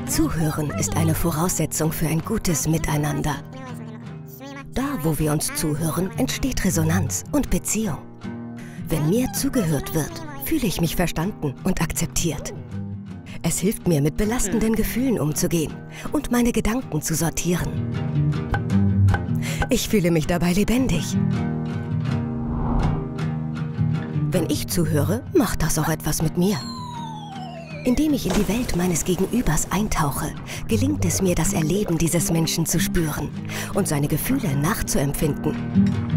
Zuhören ist eine Voraussetzung für ein gutes Miteinander. Da, wo wir uns zuhören, entsteht Resonanz und Beziehung. Wenn mir zugehört wird, fühle ich mich verstanden und akzeptiert. Es hilft mir, mit belastenden Gefühlen umzugehen und meine Gedanken zu sortieren. Ich fühle mich dabei lebendig. Wenn ich zuhöre, macht das auch etwas mit mir. Indem ich in die Welt meines Gegenübers eintauche, gelingt es mir, das Erleben dieses Menschen zu spüren und seine Gefühle nachzuempfinden.